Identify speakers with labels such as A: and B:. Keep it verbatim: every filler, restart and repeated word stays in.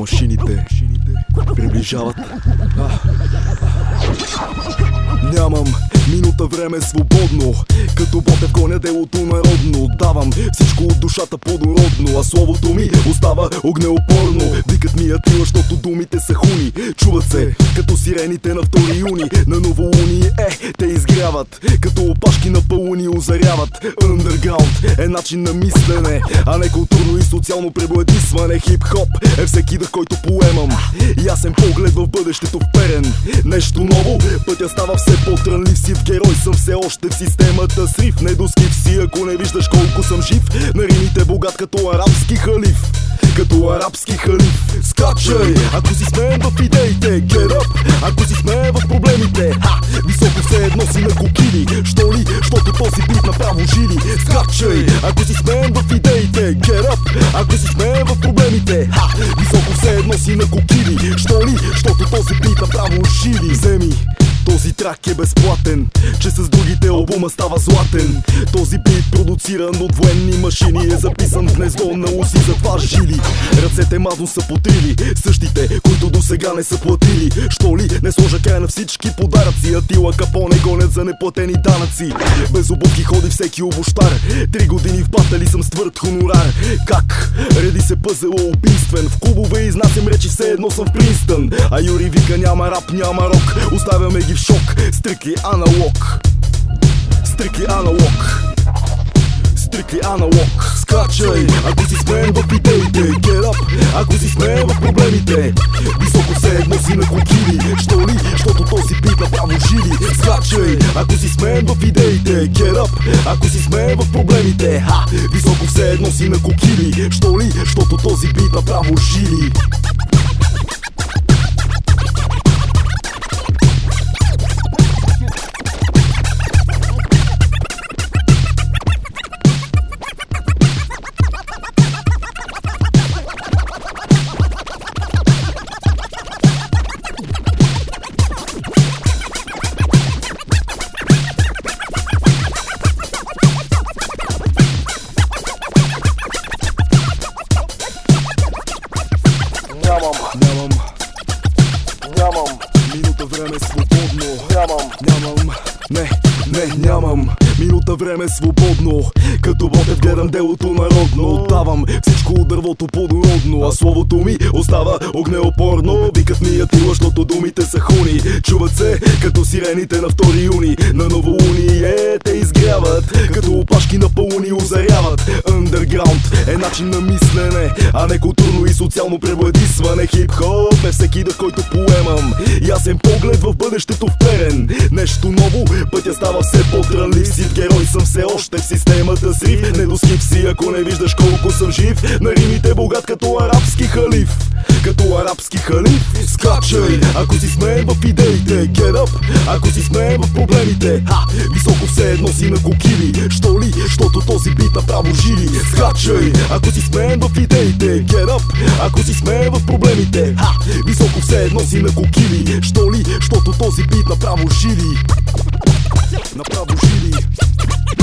A: Машините приближават. Нямам минута време свободно, като Ботев гоня делото народно. Давам всичко от душата плодородно, а словото ми остава огнеупорно. Викат ми Атила, защото думите са хуни. Чуват се като сирените на втори юни. На новолуние, е, те изгряват като опашки на пълуни озаряват. Underground е начин на мислене, а не културно и социално пребладисване. Хип-хоп е всеки дъх, който поемам. Ясен поглед в бъдещето вперен. Нещо ново, пътя става все по-трънлив. Сив герой съм все още в системата срив. Недоскив си, ако не виждаш колко съм жив. На римите богат като арабски халиф. Като арабски халиф. Скачай, ако си смеен в идеите. Get up, ако си смеен в проблемите. Ха, високо все едно си на кокили. Що ли? Щото този бит направо жили. Скачай, ако си смеен в идеите. Get up, ако си смеен в проблемите. Ха, високо все едно си на кокили. Що ли? Щото този бит направо жили. Вземи, този трак е безплатен, че с другите албума става златен. Този бит, продуциран от военни машини, е записан в гнездо на уси, затова жили. Ръцете мазно са потрили, същите, които до сега не са платили. Що ли? Не сложа край на всички подаръци. Атила, Капоне гонят за неплатени данъци. Без обувки ходи всеки обощар. Три години в батали съм с твърд хонорар. Как? Реди се пъзела убийствен. В клубове изнасям речи, все едно съм в Принстън. А Юри вика: няма рап, няма рок. Оставяме ги в шок. Стрикли аналог. Стрикли аналог. Стрикли аналог. Скачай, ако си смеен в идеите. Get up, ако си смеен в проблемите. Високо все едно си на кокили. Що ли? Щото този бит направо жили. Скачай, ако си смеен в идеите. Get up, ако си смеен в проблемите. Ха, високо все едно си на кокили. Що ли? Щото този бит направо жили. Нямам, нямам минута време свободно. Нямам, нямам, не, не, нямам минута време свободно. Като Ботев гледам делото народно. Давам всичко от дървото плодородно, а словото ми остава огнеопорно. Викат ми Атила, защото думите са хуни. Чуват се като сирените на втори юни. На новолуние те изгряват като опашки на пълуни озаряват. Underground е начин на мислене, а не културно и социално пребладисване. Хип-хоп е всеки дъх, който поемам. Ясен поглед в бъдещето вперен. Нещо ново, пътя става все по-трънлив. Сив герой съм все още в системата срив. Недоскив си, ако не виждаш колко съм жив. На римите богат като арабски халиф. Като арабски халиф. Скачай, ако си смеен в идеите. Get up, ако си смеен в проблемите. Ха, високо все едно си на кокили. Що ли? Щото този бит направо жили. Скачай, ако си смеен в идеите. Get up, ако си смеен в проблемите. Ха, високо все едно си на кокили. Що ли? Щото този бит направо жили. Направо жили.